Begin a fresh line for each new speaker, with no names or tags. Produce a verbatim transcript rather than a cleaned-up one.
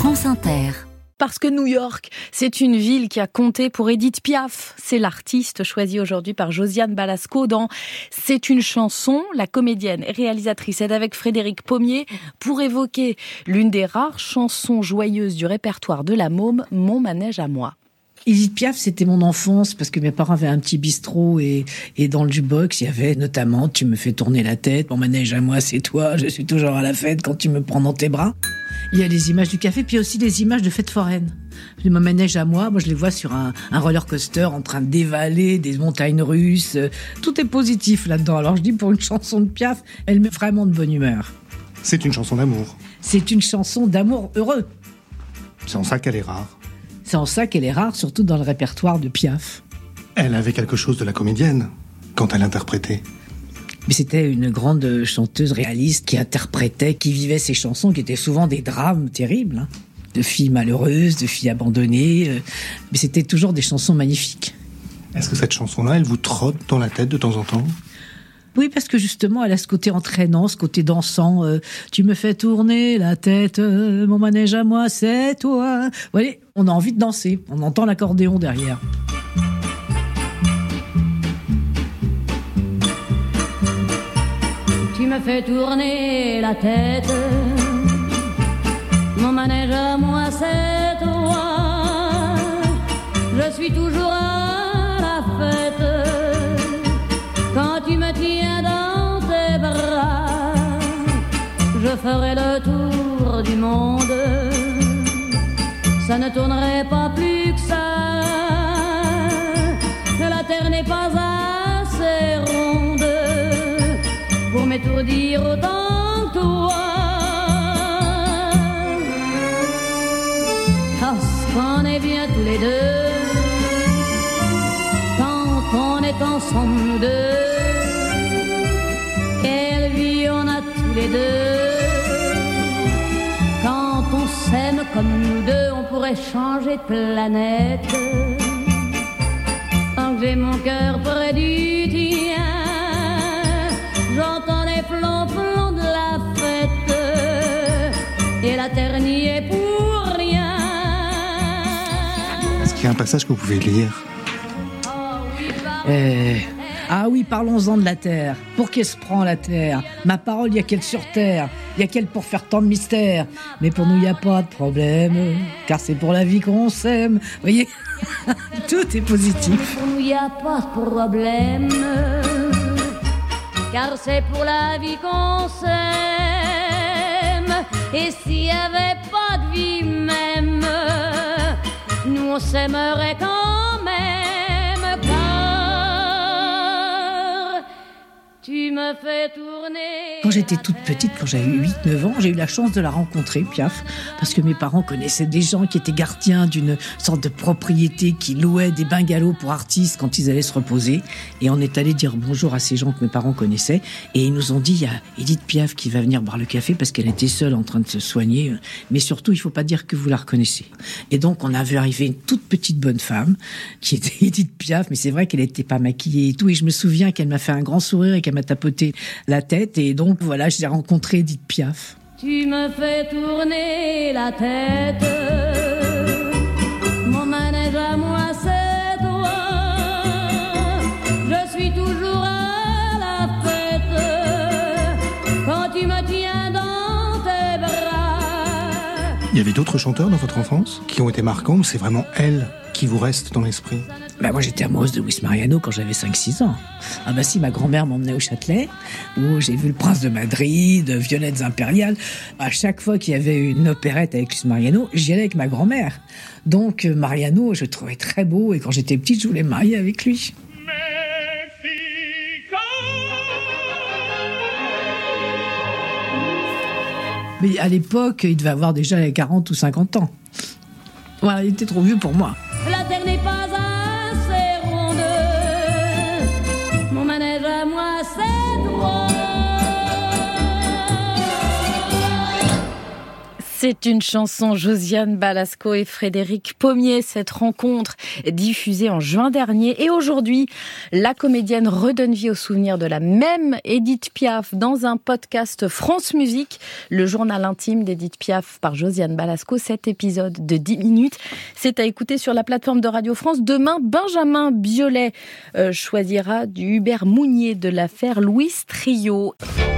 France Inter. Parce que New York, c'est une ville qui a compté pour Édith Piaf. C'est l'artiste choisie aujourd'hui par Josiane Balasco dans C'est une chanson. La comédienne et réalisatrice est avec Frédéric Pommier pour évoquer l'une des rares chansons joyeuses du répertoire de la Môme, Mon manège à moi.
Édith Piaf, c'était mon enfance parce que mes parents avaient un petit bistrot et, et dans le jukebox, il y avait notamment « Tu me fais tourner la tête, mon manège à moi, c'est toi, je suis toujours à la fête quand tu me prends dans tes bras ». Il y a les images du café, puis aussi des images de fêtes foraines. Mon manège à moi, moi je les vois sur un, un roller coaster en train de dévaler des montagnes russes. Tout est positif là-dedans. Alors je dis pour une chanson de Piaf, elle met vraiment de bonne humeur.
C'est une chanson d'amour.
C'est une chanson d'amour heureux.
C'est en ça qu'elle est rare.
C'est en ça qu'elle est rare, surtout dans le répertoire de Piaf.
Elle avait quelque chose de la comédienne quand elle interprétait.
Mais c'était une grande chanteuse réaliste qui interprétait, qui vivait ses chansons, qui étaient souvent des drames terribles, hein, de filles malheureuses, de filles abandonnées. Euh, mais c'était toujours des chansons magnifiques.
Est-ce que cette chanson-là, elle vous trotte dans la tête de temps en temps ?
Oui, parce que justement, elle a ce côté entraînant, ce côté dansant. Euh, tu me fais tourner la tête, euh, mon manège à moi, c'est toi. Vous voyez, on a envie de danser. On entend l'accordéon derrière.
Tu me fais tourner la tête, mon manège à moi, c'est toi. Je suis toujours à la fête quand tu me tiens dans tes bras. Je ferai le tour du monde, ça ne tournerait pas plus que ça. La terre n'est pas assez ronde pour m'étourdir autant que toi. Parce qu'on est bien tous les deux quand on est ensemble nous deux. Quelle vie on a tous les deux quand on s'aime comme nous deux. On pourrait changer de planète tant que j'ai mon cœur près du tien. J'entends les flonflons de la fête et la terre n'y est pour rien.
Est-ce qu'il y a un passage que vous pouvez lire ?
Euh... Ah oui, parlons-en de la terre. Pour qu'elle se prend la terre ? Ma parole, il y a qu'elle sur terre. Il y a qu'elle pour faire tant de mystères. Mais pour nous, il n'y a pas de problème, car c'est pour la vie qu'on s'aime. Vous voyez, tout est positif.
Pour nous, il n'y a pas de problème, car c'est pour la vie qu'on s'aime. Et s'il n'y avait pas de vie même, nous on s'aimerait quand même, car tu me fais tourner.
Quand j'étais toute petite, quand j'avais huit neuf ans, j'ai eu la chance de la rencontrer, Piaf, parce que mes parents connaissaient des gens qui étaient gardiens d'une sorte de propriété qui louaient des bungalows pour artistes quand ils allaient se reposer. Et on est allé dire bonjour à ces gens que mes parents connaissaient. Et ils nous ont dit, il y a Édith Piaf qui va venir boire le café parce qu'elle était seule en train de se soigner. Mais surtout, il faut pas dire que vous la reconnaissez. Et donc, on a vu arriver une toute petite bonne femme qui était Édith Piaf, mais c'est vrai qu'elle n'était pas maquillée et tout. Et je me souviens qu'elle m'a fait un grand sourire et qu'elle m'a tapoté la tête. Et donc, voilà, j'ai rencontré Édith Piaf.
Tu me fais tourner la tête, mon manège à moi, c'est toi. Je suis toujours à la fête quand tu me tiens dans tes bras.
Il y avait d'autres chanteurs dans votre enfance qui ont été marquants ou c'est vraiment elle qui vous reste dans l'esprit ?
Bah moi j'étais amoureuse de Luis Mariano quand j'avais cinq six ans. Ah bah si, ma grand-mère m'emmenait au Châtelet, où j'ai vu le Prince de Madrid, Violettes impériales. À chaque fois qu'il y avait une opérette avec Luis Mariano, j'y allais avec ma grand-mère. Donc Mariano, je le trouvais très beau et quand j'étais petite, je voulais me marier avec lui. Mais à l'époque, il devait avoir déjà quarante ou cinquante ans. Voilà, il était trop vieux pour moi.
La terre n'est pas assez ronde, mon manège à moi, c'est toi.
C'est une chanson, Josiane Balasco et Frédéric Pommier. Cette rencontre diffusée en juin dernier. Et aujourd'hui, la comédienne redonne vie au souvenir de la même Édith Piaf dans un podcast France Musique, le journal intime d'Édith Piaf par Josiane Balasco. Cet épisode de dix minutes, c'est à écouter sur la plateforme de Radio France. Demain, Benjamin Biolay euh, choisira du Hubert Mounier de l'affaire Louis Trio.